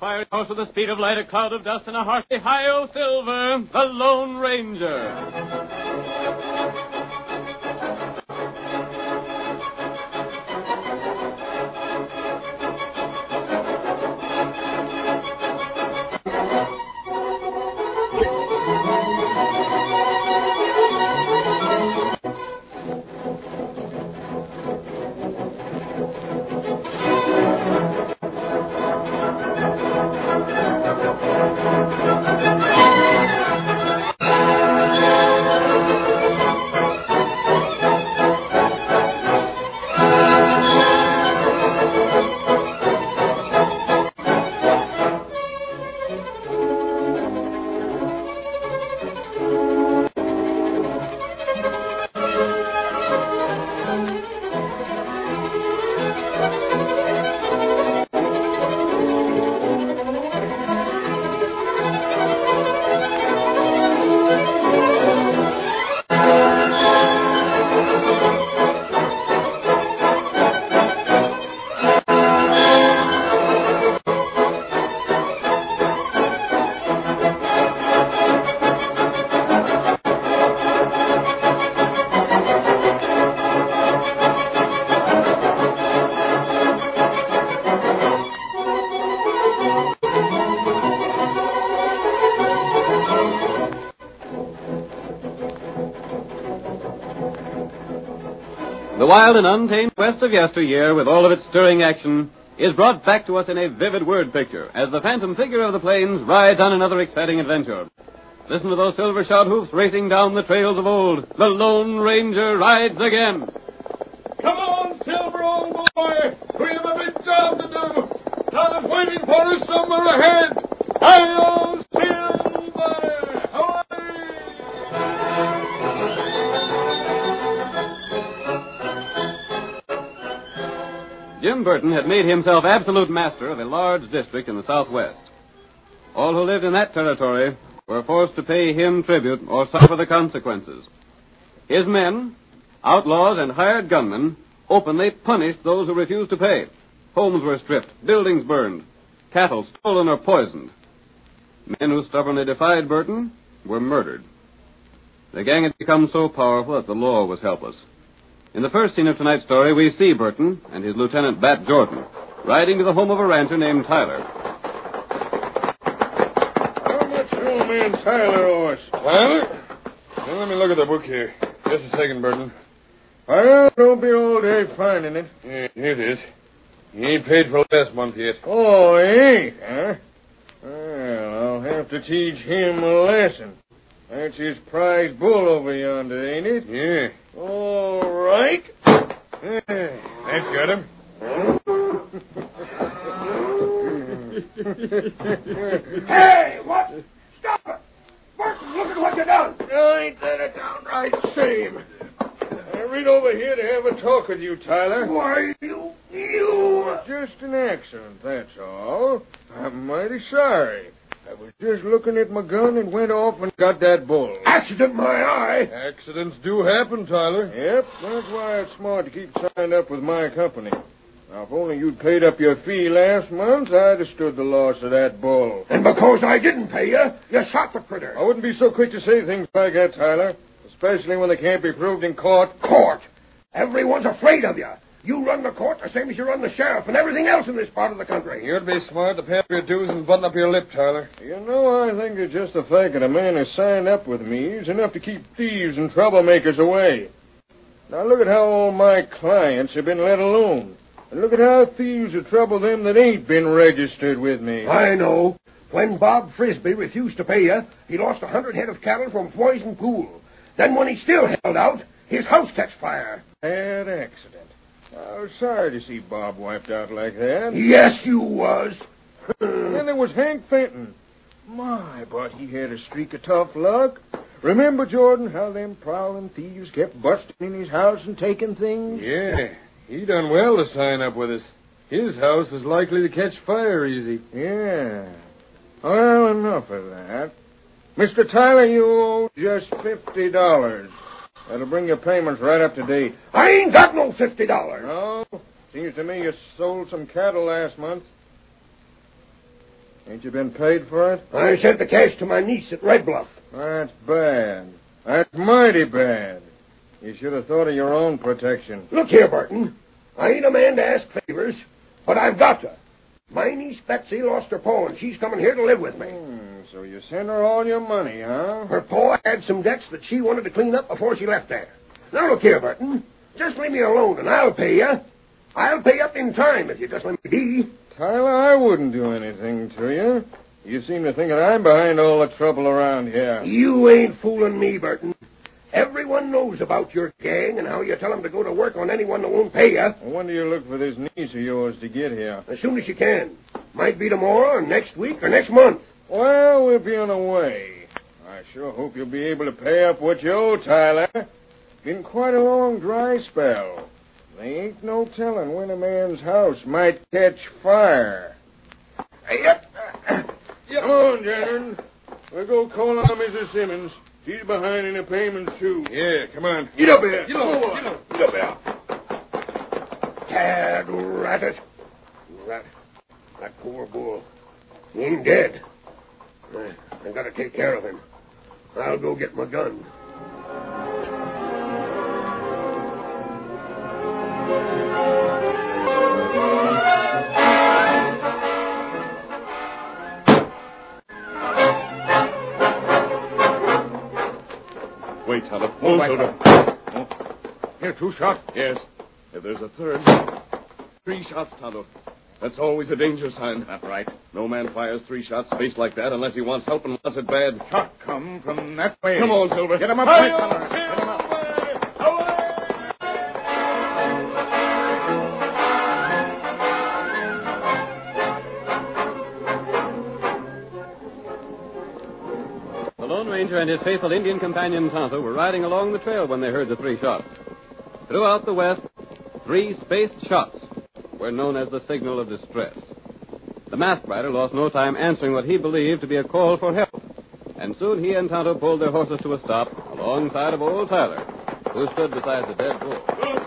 fiery horse with the speed of light, a cloud of dust, and a hearty Hi-Yo Silver, the Lone Ranger. The wild and untamed West of yesteryear, with all of its stirring action, is brought back to us in a vivid word picture as the phantom figure of the plains rides on another exciting adventure. Listen to those silver-shod hoofs racing down the trails of old. The Lone Ranger rides again. Come on, Silver, old boy. We have a big job to do. Todd is waiting for us somewhere ahead. Hi-yo, Silver! Away! Jim Burton had made himself absolute master of a large district in the Southwest. All who lived in that territory were forced to pay him tribute or suffer the consequences. His men, outlaws and hired gunmen, openly punished those who refused to pay. Homes were stripped, buildings burned, cattle stolen or poisoned. Men who stubbornly defied Burton were murdered. The gang had become so powerful that the law was helpless. In the first scene of tonight's story, we see Burton and his lieutenant, Bat Jordan, riding to the home of a rancher named Tyler. How much old man Tyler owe us? Tyler? Now, let me look at the book here. Just a second, Burton. Well, don't be all day finding it. Yeah, here it is. He ain't paid for last month yet. Oh, he ain't, huh? Well, I'll have to teach him a lesson. That's his prize bull over yonder, ain't it? Yeah. All right. That got him. Hey, what? Stop it! Burton, look at what you done. Ain't that a downright shame? I ran over here to have a talk with you, Tyler. Why, you... Just an accident, that's all. I'm mighty sorry. I was just looking at my gun and went off and got that bull. Accident, my eye. Accidents do happen, Tyler. Yep, that's why it's smart to keep signed up with my company. Now, if only you'd paid up your fee last month, I'd have stood the loss of that bull. And because I didn't pay you shot the critter. I wouldn't be so quick to say things like that, Tyler. Especially when they can't be proved in court. Court? Everyone's afraid of you. You run the court the same as you run the sheriff and everything else in this part of the country. You'd be smart to pay up your dues and button up your lip, Tyler. You know, I think it's just the fact that a man has signed up with me is enough to keep thieves and troublemakers away. Now look at how all my clients have been let alone. And look at how thieves have troubled them that ain't been registered with me. I know. When Bob Frisbee refused to pay you, he lost 100 head of cattle from Poison Pool. Then when he still held out, his house catch fire. Bad accident. I was sorry to see Bob wiped out like that. Yes, you was. Then there was Hank Fenton. My, but he had a streak of tough luck. Remember, Jordan, how them prowling thieves kept busting in his house and taking things? Yeah, he done well to sign up with us. His house is likely to catch fire easy. Yeah. Well, enough of that. Mr. Tyler, you owe just $50. That'll bring your payments right up to date. I ain't got no $50. No? Seems to me you sold some cattle last month. Ain't you been paid for it? I sent the cash to my niece at Red Bluff. That's bad. That's mighty bad. You should have thought of your own protection. Look here, Burton. I ain't a man to ask favors, but I've got to. My niece Betsy lost her paw, and she's coming here to live with me. So you sent her all your money, huh? Her paw had some debts that she wanted to clean up before she left there. Now, look here, Burton. Just leave me alone, and I'll pay you. I'll pay up in time if you just let me be. Tyler, I wouldn't do anything to you. You seem to think that I'm behind all the trouble around here. You ain't fooling me, Burton. Everyone knows about your gang and how you tell them to go to work on anyone that won't pay you. Well, when do you look for this niece of yours to get here? As soon as you can. Might be tomorrow, or next week, or next month. Well, we'll be on the way. I sure hope you'll be able to pay up what you owe, Tyler. Been quite a long dry spell. There ain't no telling when a man's house might catch fire. Yep. Come on, gentlemen. We'll go call on Mrs. Simmons. She's behind in the payments, too. Yeah, come on. Get up here. Get up here. Tad rabbit. That poor bull. He ain't dead. I gotta take care of him. I'll go get my gun. Wait, Tyler. Oh, Tonto. Here, 2 shots. Yes. If there's a third, 3 shots, Tonto. That's always a danger sign. That's right. No man fires 3 shots spaced like that unless he wants help and wants it bad. Shot come from that way. Come on, Silver. Get him up, Hi-yo, Tyler. Get him up. The Lone Ranger and his faithful Indian companion Tonto were riding along the trail when they heard the 3 shots. Throughout the West, 3 spaced shots were known as the signal of distress. The masked rider lost no time answering what he believed to be a call for help, and soon he and Tonto pulled their horses to a stop alongside of old Tyler, who stood beside the dead bull.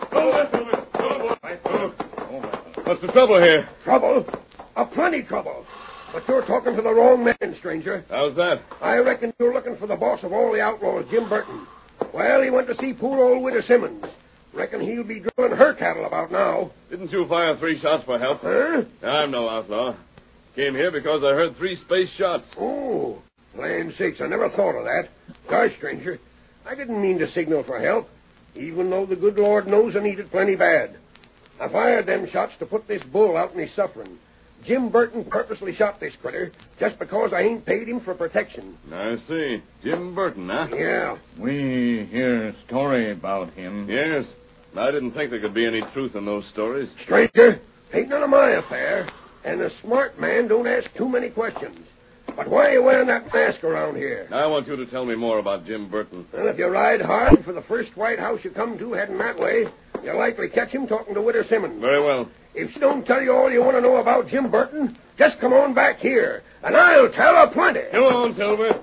What's the trouble here? Trouble? Plenty trouble. But you're talking to the wrong man, stranger. How's that? I reckon you're looking for the boss of all the outlaws, Jim Burton. Well, he went to see poor old widow Simmons. Reckon he'll be drilling her cattle about now. Didn't you fire 3 shots for help? Huh? I'm no outlaw. Came here because I heard 3 space shots. Oh, land sakes, I never thought of that. Gosh, stranger, I didn't mean to signal for help, even though the good Lord knows I need it plenty bad. I fired them shots to put this bull out in his suffering. Jim Burton purposely shot this critter just because I ain't paid him for protection. I see. Jim Burton, huh? Yeah. We hear a story about him. Yes. I didn't think there could be any truth in those stories. Stranger, ain't none of my affair, and a smart man don't ask too many questions. But why are you wearing that mask around here? I want you to tell me more about Jim Burton. Well, if you ride hard for the first White House you come to heading that way, you'll likely catch him talking to widow Simmons. Very well. If she don't tell you all you want to know about Jim Burton, just come on back here, and I'll tell her plenty. Come on, Silver.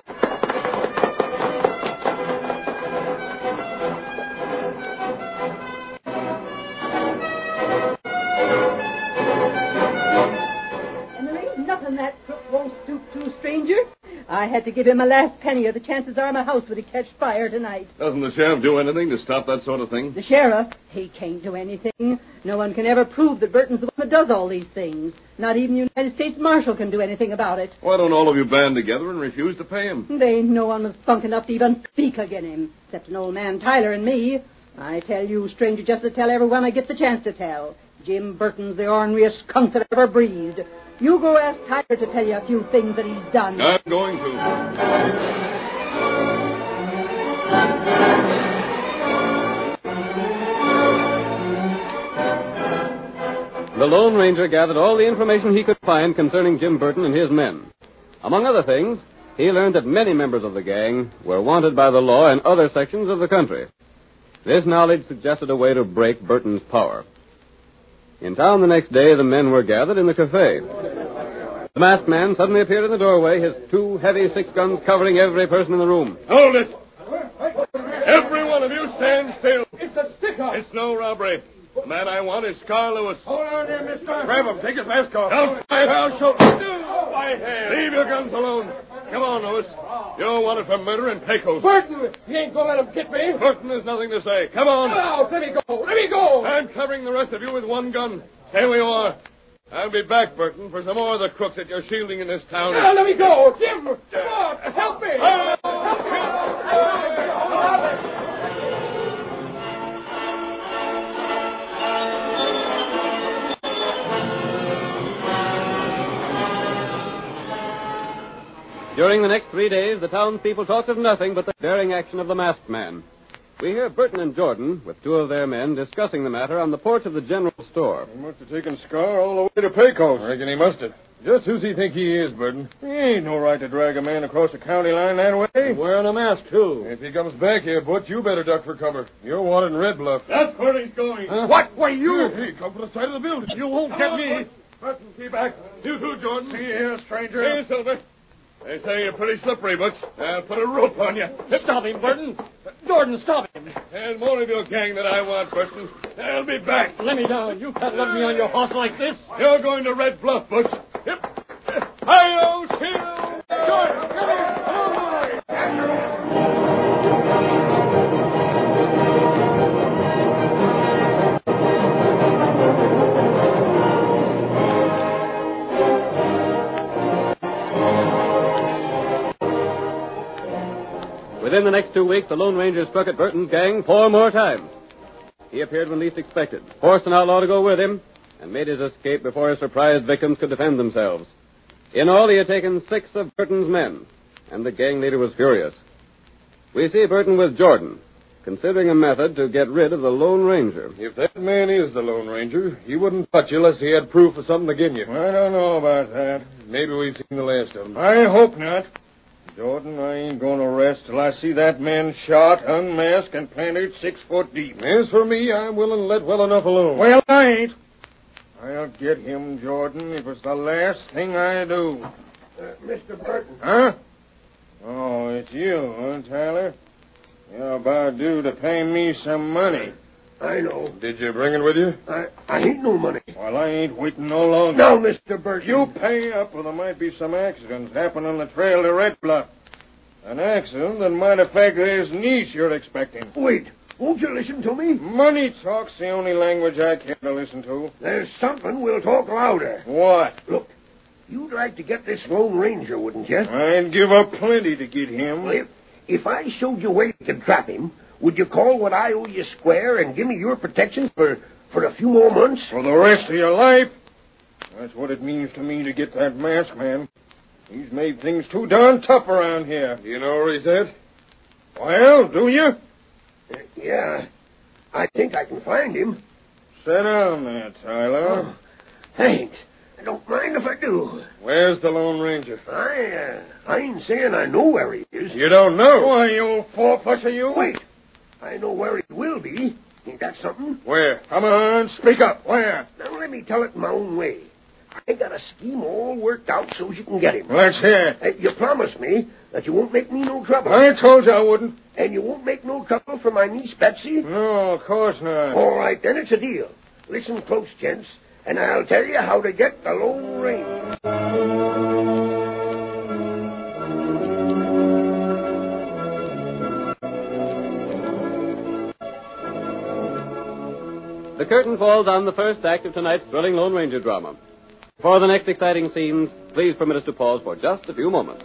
And there ain't nothing that crook won't stoop to, stranger. I had to give him a last penny, or the chances are my house would catch fire tonight. Doesn't the sheriff do anything to stop that sort of thing? The sheriff, he can't do anything. No one can ever prove that Burton's the one that does all these things. Not even the United States Marshal can do anything about it. Why don't all of you band together and refuse to pay him? There ain't no one with spunk enough to even speak again him, except an old man Tyler and me. I tell you, stranger, just to tell everyone I get the chance to tell. Jim Burton's the orneriest skunk that ever breathed. You go ask Tyler to tell you a few things that he's done. I'm going to. The Lone Ranger gathered all the information he could find concerning Jim Burton and his men. Among other things, he learned that many members of the gang were wanted by the law in other sections of the country. This knowledge suggested a way to break Burton's power. In town the next day, the men were gathered in the cafe. The masked man suddenly appeared in the doorway, his 2 heavy 6-guns covering every person in the room. Hold it! Every one of you stand still. It's a stick-up. It's no robbery. The man I want is Scar Lewis. Hold on there, mister. Grab him. Take his mask off. Don't I'll show. Why, my hand. Leave your guns alone. Come on, Lewis. You're wanted for murder and Pecos. Burton, you ain't gonna let him get me. Burton, there's nothing to say. Come on. No, let me go. Let me go. I'm covering the rest of you with one gun. Stay where you are. I'll be back, Burton, for some more of the crooks that you're shielding in this town. Now, let me go. Jim, come on. Help me. During the next 3 days, the townspeople talked of nothing but the daring action of the masked man. We hear Burton and Jordan, with 2 of their men, discussing the matter on the porch of the general store. He must have taken Scar all the way to Pecos. I reckon he must have. Just who's he think he is, Burton? He ain't no right to drag a man across the county line that way. Wearing a mask, too. If he comes back here, Butch, you better duck for cover. You're wanted in Red Bluff. That's where he's going. Huh? What? Why, you? He come from the side of the building. You won't get me. Burton, keep back. You too, Jordan. See here, stranger. Hey, Silver. They say you're pretty slippery, Butch. I'll put a rope on you. Stop him, Burton. Jordan, stop him. There's more of your gang that I want, Burton. I'll be back. Let me down. You can't let me on your horse like this. You're going to Red Bluff, Butch. Yep. Hi-yo, Shield! Jordan, come here. Within the next 2 weeks, the Lone Ranger struck at Burton's gang 4 more times. He appeared when least expected, forced an outlaw to go with him, and made his escape before his surprised victims could defend themselves. In all, he had taken 6 of Burton's men, and the gang leader was furious. We see Burton with Jordan, considering a method to get rid of the Lone Ranger. If that man is the Lone Ranger, he wouldn't touch you unless he had proof of something against you. I don't know about that. Maybe we've seen the last of him. I hope not. Jordan, I ain't going to rest till I see that man shot, unmasked, and planted 6 foot deep. As for me, I'm willing to let well enough alone. Well, I ain't. I'll get him, Jordan, if it's the last thing I do. Mr. Burton. Huh? Oh, it's you, huh, Tyler? You're about due to pay me some money. I know. Did you bring it with you? I ain't no money. Well, I ain't waiting no longer. Now, Mr. Burton. You pay up or there might be some accidents happen on the trail to Red Bluff. An accident that might affect this niece you're expecting. Wait. Won't you listen to me? Money talk's the only language I care to listen to. There's something we'll talk louder. What? Look, you'd like to get this Lone Ranger, wouldn't you? I'd give up plenty to get him. Well, if I showed you where you could trap him, would you call what I owe you square and give me your protection for a few more months? For the rest of your life? That's what it means to me to get that masked man. He's made things too darn tough around here. Do you know where he's at? Well, do you? Yeah. I think I can find him. Sit down there, Tyler. Oh, thanks. I don't mind if I do. Where's the Lone Ranger? I ain't saying I know where he is. You don't know? Why, you old four-flusher, you? Wait. I know where he will be. Ain't that something? Where? Come on, speak up. Where? Now, let me tell it my own way. I got a scheme all worked out so you can get him. Let's hear. You promised me that you won't make me no trouble. I told you I wouldn't. And you won't make no trouble for my niece, Betsy? No, of course not. All right, then it's a deal. Listen close, gents, and I'll tell you how to get the Lone Ranger. The curtain falls on the first act of tonight's thrilling Lone Ranger drama. For the next exciting scenes, please permit us to pause for just a few moments.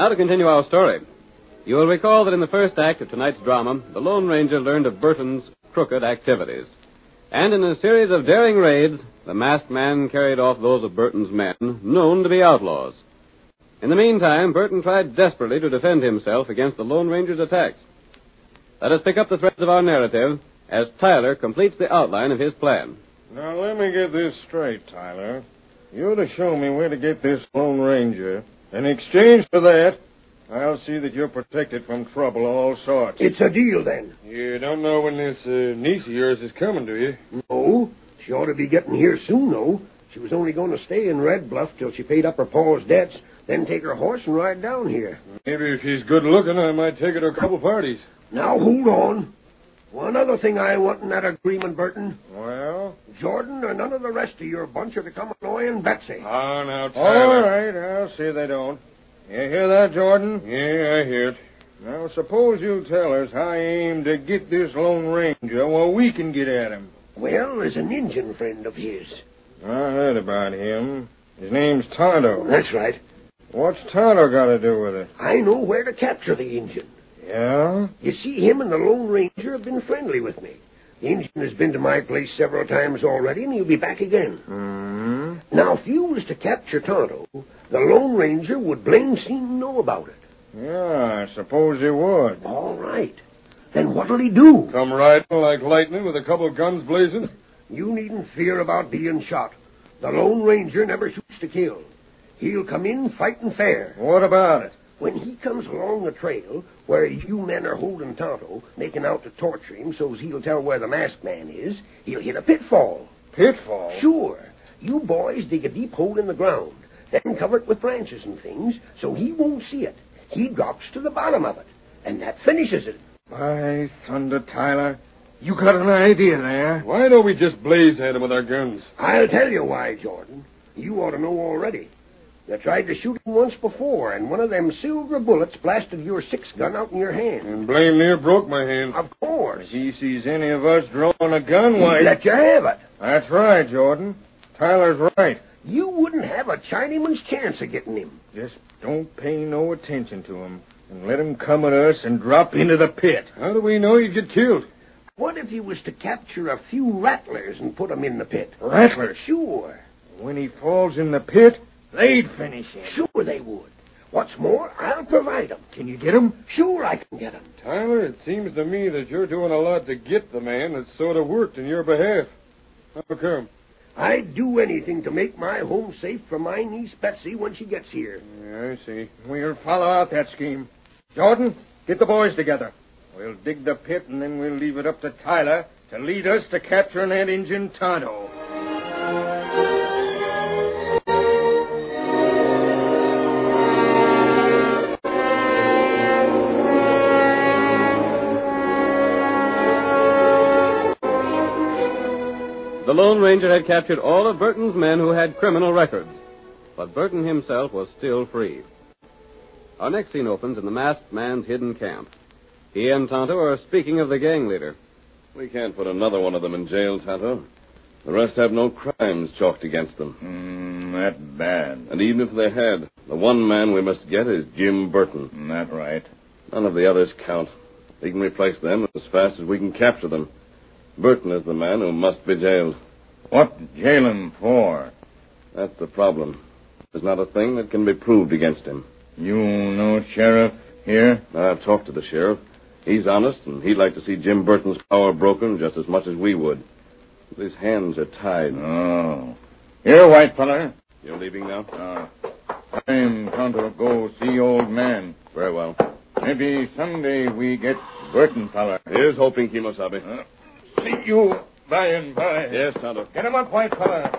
Now to continue our story. You will recall that in the first act of tonight's drama, the Lone Ranger learned of Burton's crooked activities. And in a series of daring raids, the masked man carried off those of Burton's men, known to be outlaws. In the meantime, Burton tried desperately to defend himself against the Lone Ranger's attacks. Let us pick up the threads of our narrative as Tyler completes the outline of his plan. Now, let me get this straight, Tyler. You're to show me where to get this Lone Ranger. In exchange for that, I'll see that you're protected from trouble of all sorts. It's a deal, then. You don't know when this niece of yours is coming, do you? No. She ought to be getting here soon, though. She was only going to stay in Red Bluff till she paid up her pa's debts, then take her horse and ride down here. Maybe if she's good looking, I might take her to a couple parties. Now, hold on. One other thing I want in that agreement, Burton. Well? Jordan or none of the rest of your bunch are to come annoying Betsy. Oh, now, Tyler. All right, I'll see they don't. You hear that, Jordan? Yeah, I hear it. Now, suppose you tell us how you aim to get this Lone Ranger while we can get at him. Well, there's an Indian friend of his. I heard about him. His name's Tonto. That's right. What's Tonto got to do with it? I know where to capture the Indian. Yeah? You see, him and the Lone Ranger have been friendly with me. The Indian has been to my place several times already, and he'll be back again. Mm-hmm. Now, if you was to capture Tonto, the Lone Ranger would blame seem to know about it. Yeah, I suppose he would. All right. Then what'll he do? Come riding like lightning with a couple of guns blazing? You needn't fear about being shot. The Lone Ranger never shoots to kill. He'll come in fighting fair. What about it? When he comes along the trail where you men are holding Tonto, making out to torture him so's he'll tell where the masked man is, he'll hit a pitfall. Pitfall? Sure. You boys dig a deep hole in the ground, then cover it with branches and things so he won't see it. He drops to the bottom of it, and that finishes it. By thunder, Tyler, you got an idea there. Why don't we just blaze at him with our guns? I'll tell you why, Jordan. You ought to know already. You tried to shoot him once before, and one of them silver bullets blasted your 6-gun out in your hand. And blame near broke my hand. Of course. If he sees any of us drawing a gun, why... Let you have it. That's right, Jordan. Tyler's right. You wouldn't have a Chinaman's chance of getting him. Just don't pay no attention to him, and let him come at us and drop into the pit. How do we know he'd get killed? What if he was to capture a few rattlers and put them in the pit? Rattlers? Sure. When he falls in the pit, they'd finish him. Sure they would. What's more, I'll provide them. Can you get him? Sure I can get them. Tyler, it seems to me that you're doing a lot to get the man that's sort of worked in your behalf. How come? I'd do anything to make my home safe for my niece Betsy when she gets here. Yeah, I see. We'll follow out that scheme. Jordan, get the boys together. We'll dig the pit, and then we'll leave it up to Tyler to lead us to capturing that Injun Tonto. The Lone Ranger had captured all of Burton's men who had criminal records, but Burton himself was still free. Our next scene opens in the masked man's hidden camp. He and Tonto are speaking of the gang leader. We can't put another one of them in jail, Tonto. The rest have no crimes chalked against them. That bad. And even if they had, the one man we must get is Jim Burton. That right. None of the others count. We can replace them as fast as we can capture them. Burton is the man who must be jailed. What jail him for? That's the problem. There's not a thing that can be proved against him. You know sheriff here? I've talked to the sheriff. He's honest, and he'd like to see Jim Burton's power broken just as much as we would. But his hands are tied. Oh. Here, white feller. You're leaving now? Time Tonto go see old man. Very well. Maybe someday we get Burton feller. Here's hoping, Kimosabe. See you by and by. Yes, Tonto. Get him up, white feller.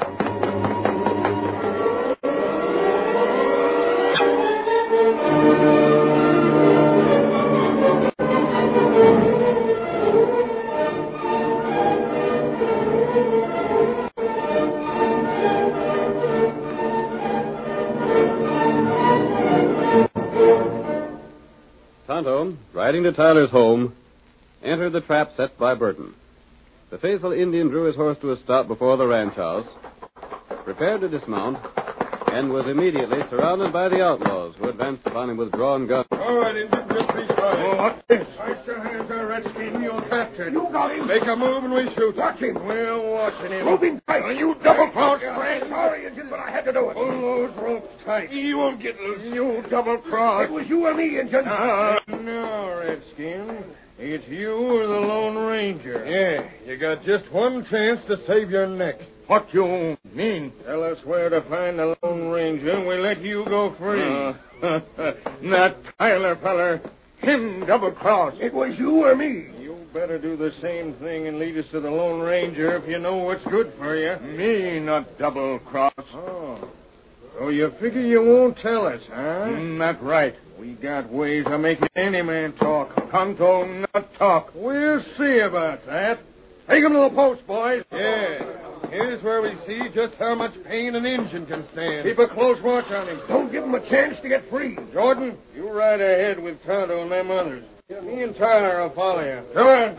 Tonto, riding to Tyler's home, entered the trap set by Burton. The faithful Indian drew his horse to a stop before the ranch house, prepared to dismount, and was immediately surrounded by the outlaws, who advanced upon him with drawn guns. All right, Indian, just be quiet. Oh, what's this? Place your hands there, Redskin. You're captured. You got him. Make a move and we shoot. Watch him. We're watching him. Rope him tight. You double-crossed I'm sorry, Injun, but I had to do it. Pull those ropes tight. You won't get loose. You double-crossed. It was you or me, Injun. No, Redskin. It's you or the Lone Ranger. Yeah, you got just one chance to save your neck. What you mean? Tell us where to find the Lone Ranger, and we let you go free. Not Tyler, feller. Him double-crossed. It was you or me. You better do the same thing and lead us to the Lone Ranger if you know what's good for you. Me not double-cross. Oh. So you figure you won't tell us, huh? Not right. We got ways of making any man talk. Tonto not talk. We'll see about that. Take him to the post, boys. Yeah. Here's where we see just how much pain an Injun can stand. Keep a close watch on him. Don't give him a chance to get free. Jordan, you ride ahead with Tonto and them others. Me and Tyler will follow you. Come on.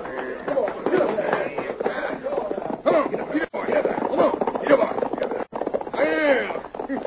Come on, get up, get up, get up. Come on, get up. Well,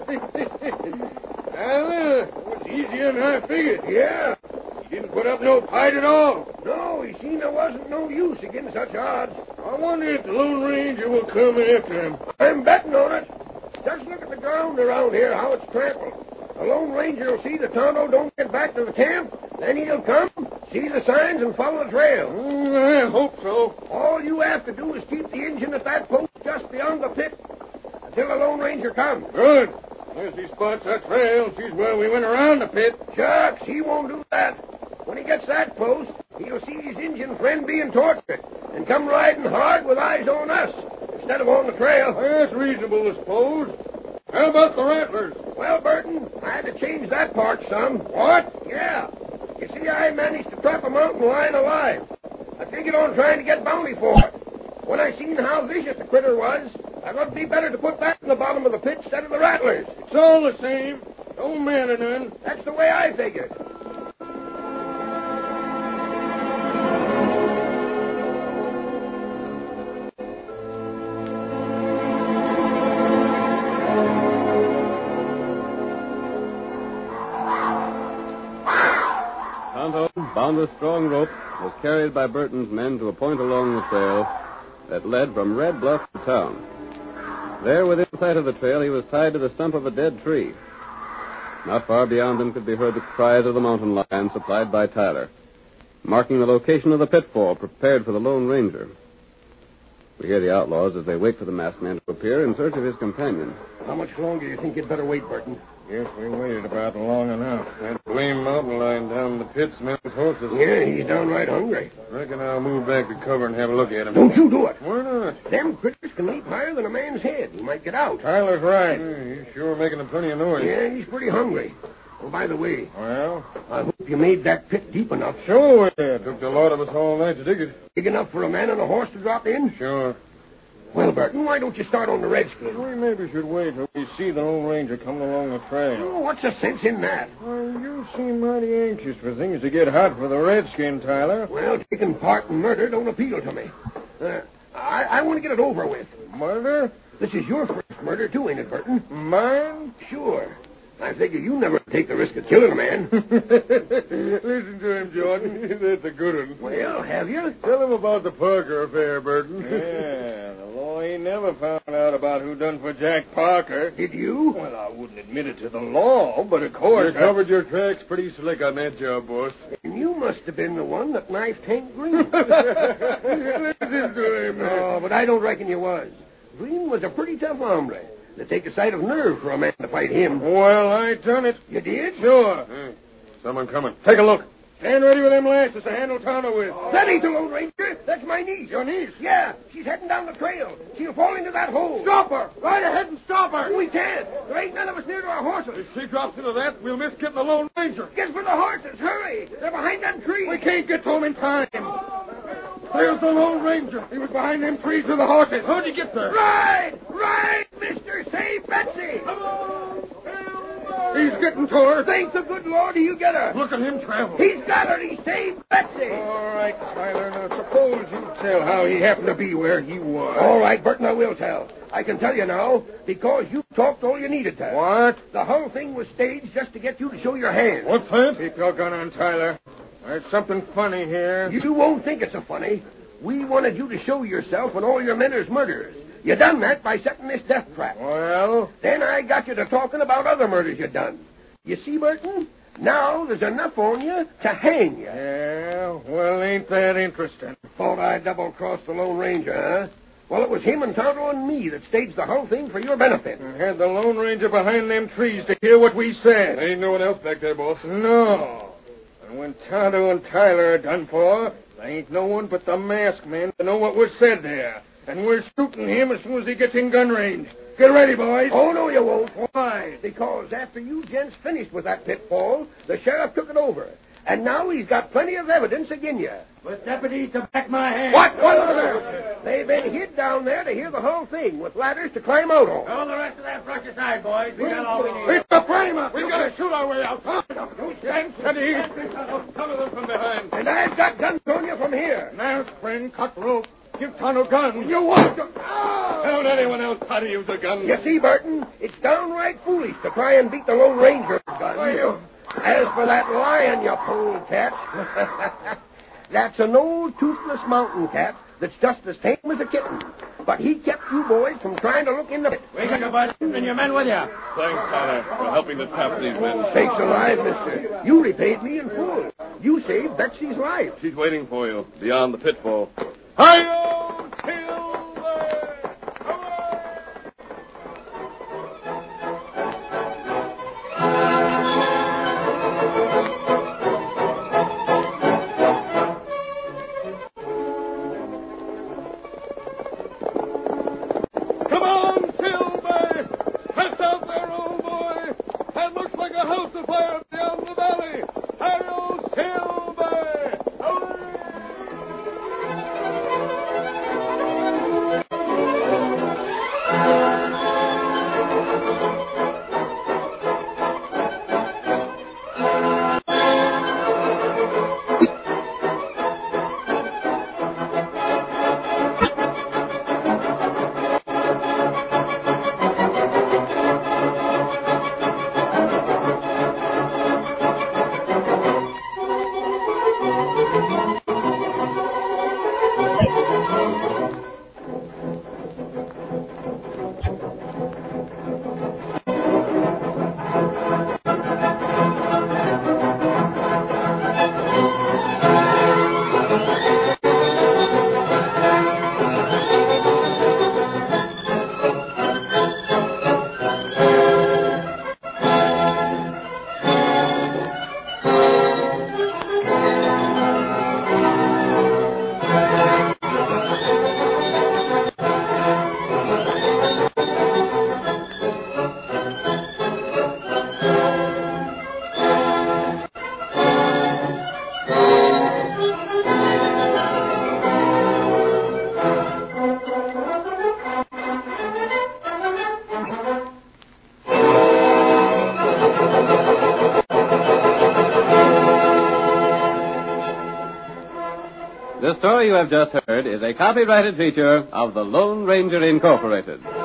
Tyler, it was easier than I figured. Yeah. He didn't put up no fight at all. No, he seen there wasn't no use against such odds. I wonder if the Lone Ranger will come after him. I'm betting on it. Just look at the ground around here, how it's trampled. The Lone Ranger will see the Tonto don't get back to the camp, then he'll come, see the signs, and follow the trail. I hope so. All you have to do is keep the engine at that post just beyond the pit until the Lone Ranger comes. Good. Unless he spots that trail, sees where we went around the pit. Shucks, he won't do that. When he gets that post, he'll see his Indian friend being tortured and come riding hard with eyes on us instead of on the trail. That's reasonable, I suppose. How about the rattlers? Well, Burton, I had to change that part some. What? Yeah. You see, I managed to trap a mountain lion alive. I figured on trying to get bounty for it. When I seen how vicious the critter was, I thought it'd be better to put that in the bottom of the pit instead of the rattlers. It's all the same. Don't matter none. That's the way I figured. Tonto, bound with strong rope, was carried by Burton's men to a point along the trail that led from Red Bluff to town. There, within sight of the trail, he was tied to the stump of a dead tree. Not far beyond him could be heard the cries of the mountain lion supplied by Tyler, marking the location of the pitfall prepared for the Lone Ranger. We hear the outlaws as they wait for the masked man to appear in search of his companion. How much longer do you think you'd better wait, Burton? Guess we waited about long enough. That blame mountain lion down in the pit smells horses. Yeah, he's downright hungry. Reckon I'll move back to cover and have a look at him. Don't you do it. Why not? Them critters can leap higher than a man's head. He might get out. Tyler's right. He's sure making a plenty of noise. Yeah, he's pretty hungry. Oh, by the way, Well, I hope you made that pit deep enough. sure we did. Took a lot of us all night to dig it. Big enough for a man and a horse to drop in? Sure. Well, Burton, why don't you start on the redskin? We maybe should wait till we see the Lone Ranger coming along the trail. Oh, what's the sense in that? Well, you seem mighty anxious for things to get hot for the redskin, Tyler. Well, taking part in murder don't appeal to me. I want to get it over with. Murder? This is your first murder, too, ain't it, Burton? Mine? Sure. I figure you never take the risk of killing a man. Listen to him, Jordan. That's a good one. Well, have you? Tell him about the Parker affair, Burton. Yeah, the law ain't never found out about who done for Jack Parker. Did you? Well, I wouldn't admit it to the law, but of course... You covered your tracks pretty slick on that job, boss. And you must have been the one that knifed Hank Green. Listen to him. Oh, but I don't reckon you was. Green was a pretty tough hombre. It'd take a sight of nerve for a man to fight him. Well, I done it. You did? Sure. Someone coming. Take a look. Stand ready with them lashes to handle Tonto with. That ain't the Lone Ranger. That's my niece. Your niece? Yeah. She's heading down the trail. She'll fall into that hole. Stop her! Right ahead and stop her! We can't. There ain't none of us near to our horses. If she drops into that, we'll miss getting the Lone Ranger. Get for the horses. Hurry. They're behind that tree. We can't get to him in time. There's the Lone Ranger. He was behind them trees with the horses. How'd you get there? Ride! Ride, mister! Save Betsy! He's getting to her. Thank the good Lord he'll get her. Look at him travel. He's got her. He saved Betsy. All right, Tyler. Now, suppose you tell how he happened to be where he was. All right, Burton, I will tell. I can tell you now, because you talked all you needed to. What? The whole thing was staged just to get you to show your hand. What's that? Keep your gun on, Tyler. There's something funny here. You won't think it's so funny. We wanted you to show yourself when all your men is murderers. You done that by setting this death trap. Well? Then I got you to talking about other murders you done. You see, Burton? Now there's enough on you to hang you. Yeah, well, ain't that interesting? Thought I double-crossed the Lone Ranger, huh? Well, it was him and Tonto and me that staged the whole thing for your benefit. I had the Lone Ranger behind them trees to hear what we said. Ain't no one else back there, boss. No. And when Tonto and Tyler are done for, there ain't no one but the masked men to know what was said there. And we're shooting him as soon as he gets in gun range. Get ready, boys. Oh, no, you won't. Why? Because after you gents finished with that pitfall, the sheriff took it over. And now he's got plenty of evidence against you. With deputies to back my hand. What? They've been hid down there to hear the whole thing, with ladders to climb out on. All the rest of that brush aside, boys. We got all we need. It's the frame up. We've got to shoot our way out. Stand steady. Cover them from behind. And I've got guns on you from here. Now, friend, cut rope. Give Tonto gun. You what? Don't anyone else try to use a gun. You see, Burton, it's downright foolish to try and beat the Lone Ranger's gun. As for that lion you polecat, that's an old toothless mountain cat that's just as tame as a kitten. But he kept you boys from trying to look in the pit. We got about and your men with you. Thanks, Tyler, for helping to trap these men. Sakes alive, mister. You repaid me in full. You saved Betsy's life. She's waiting for you beyond the pitfall. Hi-yo, Silver! Come on, Silver! Press out there, old boy! That looks like a house afire beyond the valley! Hi-yo, Silver! Hooray! The story you have just heard is a copyrighted feature of the Lone Ranger Incorporated.